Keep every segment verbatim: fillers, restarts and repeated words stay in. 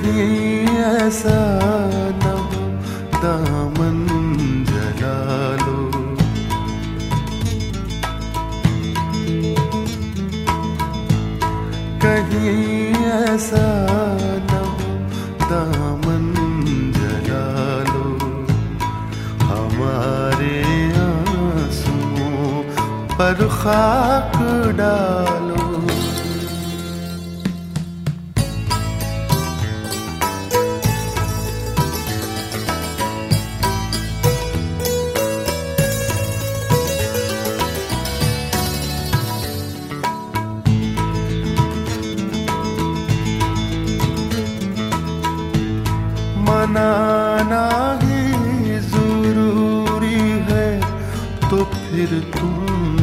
कहीं ऐसा न हो दामन जला लो। कहीं ऐसा न हो दामन जला लो। हमारे आंसुओं पर खाक डालो। मनाना ही जरूरी है तो फिर तुम,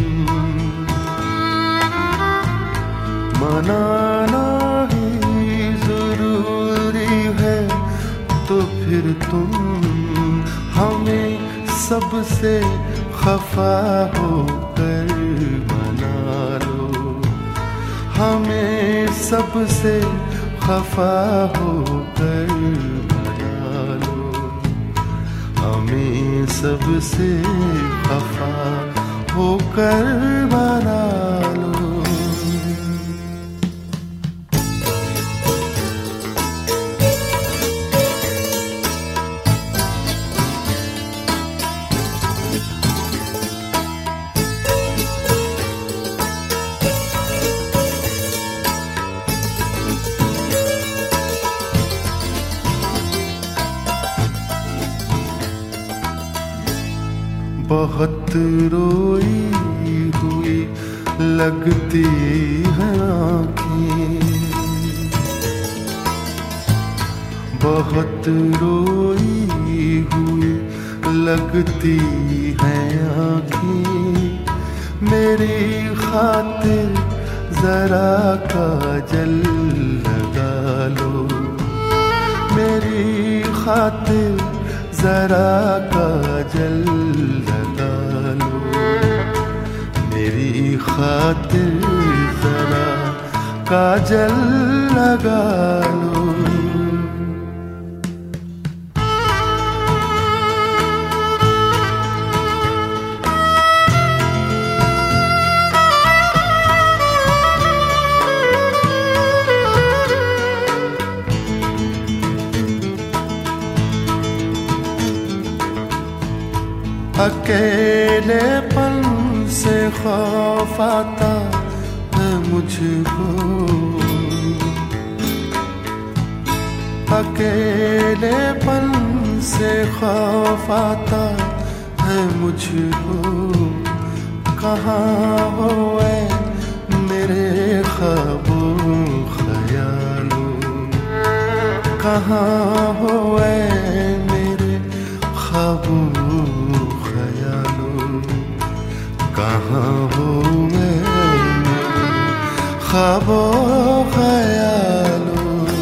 मनाना ही जरूरी है तो फिर तुम हमें सबसे खफा होकर मना लो। हमें सबसे खफा होकर हमें सबसे खफा होकर मना लो। बहुत रोई हुई लगती है आँखें, बहुत रोई हुई लगती है आँखें। मेरी खातिर जरा काजल लगा लो। मेरी खातिर जरा काजल लगा लो। मेरी खातिर जरा काजल लगा लो। अकेलेपन से खौफ आता है मुझको। अकेलेपन से खौफ आता है मुझको। कहाँ हो ऐ मेरे ख्वाबों ख्यालों। कहाँ हो ऐ मेरे ख्वाबों कहाँ हो मैं ख्वाबों ख्यालों।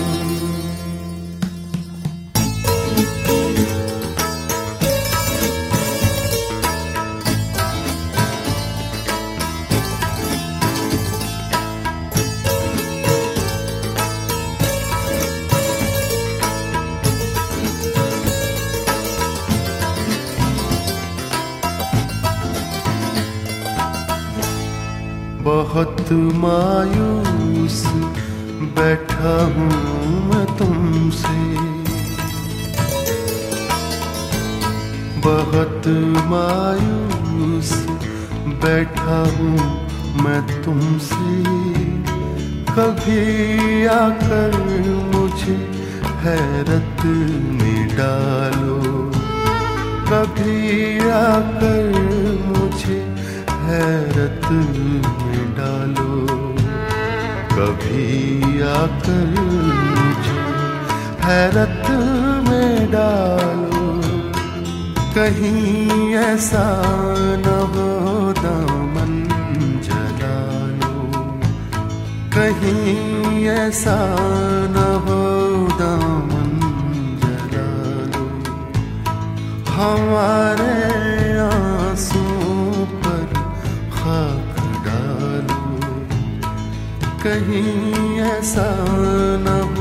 बहुत मायूस बैठा हूँ मैं तुमसे। बहुत मायूस बैठा हूँ मैं तुमसे। कभी आकर मुझे हैरत में डालो। कभी आकर मुझे हैरत में डालो। कभी आकर मुझे हैरत में डालो। कहीं ऐसा न हो दामन जला लो। कहीं ऐसा न हो दामन जला लो। हमारे आंसुओं पर खाक डालो। कहीं ऐसा न हो